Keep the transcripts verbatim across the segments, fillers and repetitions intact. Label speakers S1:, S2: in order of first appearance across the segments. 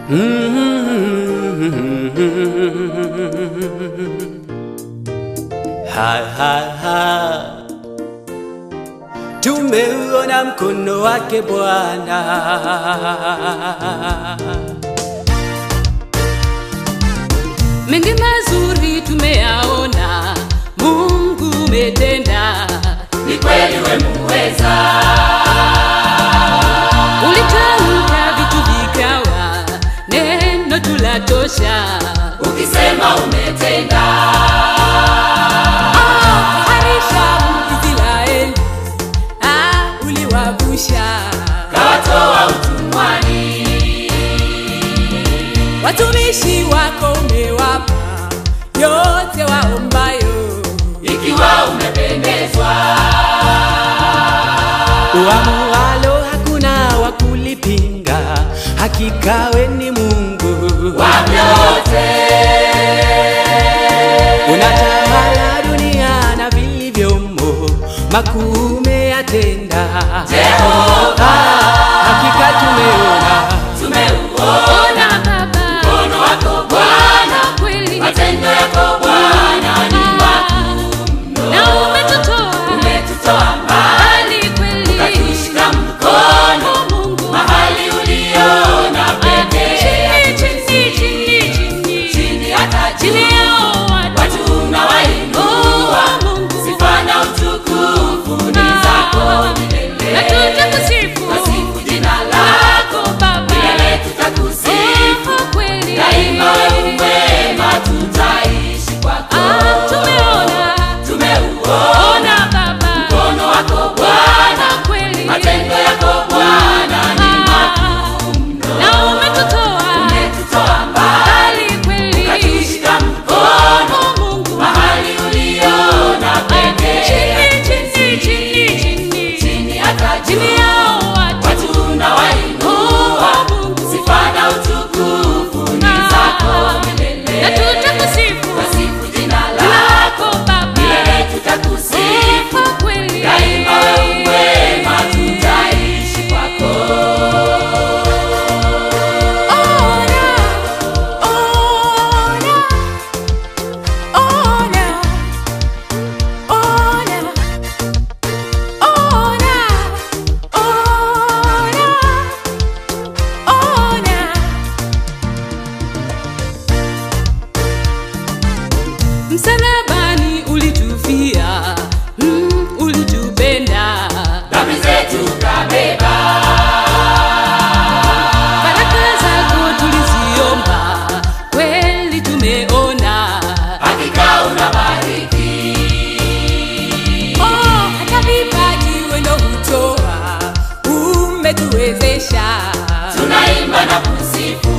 S1: Ha ha ha, tumeuona mkono wake Bwana.
S2: Mengi mazuri tumeyaona, Mungu umetenda,
S3: ni kweli wewe muweza.
S2: Ulitamka vitu vikawa, neno tulatosha,
S3: ukisema umetenda.
S2: Ah, harisha Israeli, ah, uliwavusha,
S3: kawatoa utumwani.
S2: watumishi wako umewapa yote waombayo,
S3: ikiwa umependezwa.
S1: Uamualo hakuna wakulipinga, hakika wewe ni Mungu
S3: wa vyote.
S1: Unatawala dunia na vilivyomo, makuu umeyatenda
S3: Jehova.
S1: Hakika tumeona,
S3: tumeuona
S2: Baba,
S3: mkono wako Bwana,
S2: kweli
S3: matendo yako Bwana ni makuu mno.
S2: na umetutoa
S3: Umetutoa mbali,
S2: kweli,
S3: ukatushika mkono
S2: Mungu
S3: mahali uliona pekee.
S2: chini chini chini chini
S3: Chini hata juu,
S2: chini yao watu,
S3: watu unawainua.
S2: Mungu
S3: Sifa na utukufu ni zako milele.
S2: na tutakusifu,
S3: Tasifu jina lako
S2: Baba,
S3: milele, tutakusifu
S2: kweli
S3: daima. Wewe mwema, tutaishi kwako.
S2: Ah, tumeona
S3: Tumeuona
S2: Baba,
S3: mkono wako Bwana,
S2: kweli
S3: matendo yako Bwana ni makuu mno.
S2: na umetutoa
S3: Umetutoa mbali,
S2: kweli,
S3: ukatushika mkono
S2: Mungu
S3: mahali uliona pekee.
S2: chini chini chini chini
S3: Chini hata juu,
S2: chini yao watu,
S3: watu unawainua.
S2: Mungu
S3: Sifa na utukufu ni zako milele.
S2: na tutakusifu,
S3: Tasifu jina lako
S2: Baba,
S3: milele, tutakusifu
S2: kweli
S3: daima. Wewe mwema, tutaishi kwako.
S2: Ona, ona, ona, ona, ona, ona, ona. Msalabani ulitufia, mm, ulitupenda,
S3: Dhambi zetu kabeba,
S2: baraka zako tuliziomba, kweli tumeona.
S3: hakika unabariki.
S2: Oh, hata vipaji wendo hutoa, umetuwezesha.
S3: Tunaimba na kusifu,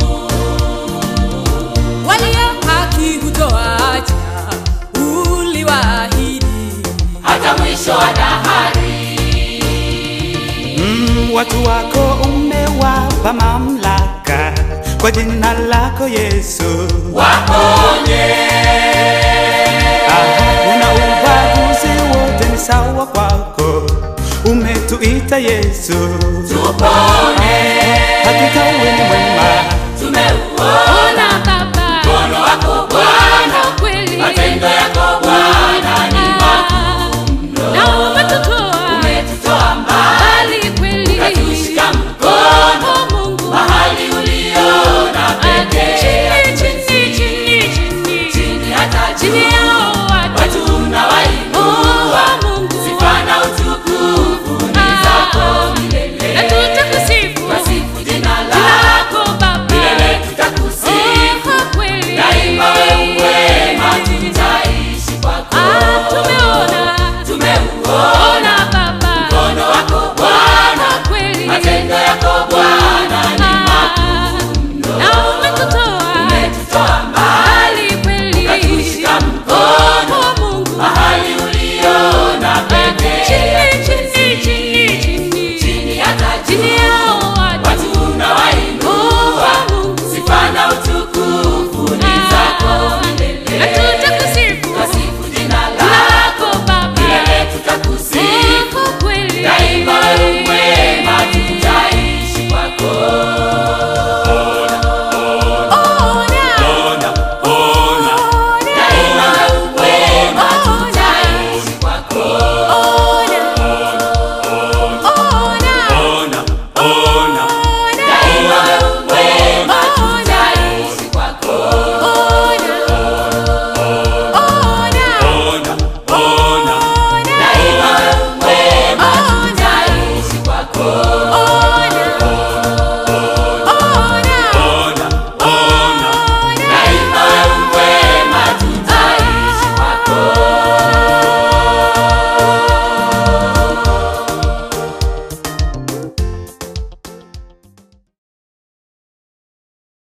S2: Walio haki hutoacha, uliwaahidi.
S3: hata mwisho wa dahari.
S1: mm, watu wako umewapa mamlaka kwa jina lako Yesu.
S3: Waponye,
S1: Una ubaguzi, wote ni sawa kwako, umetuita Yesu.
S3: tupone.
S1: Hakika wewe ni mwema,
S3: Tumeuona
S2: Ona Baba,
S3: mkono wako Bwana,
S2: kweli
S3: matendo yako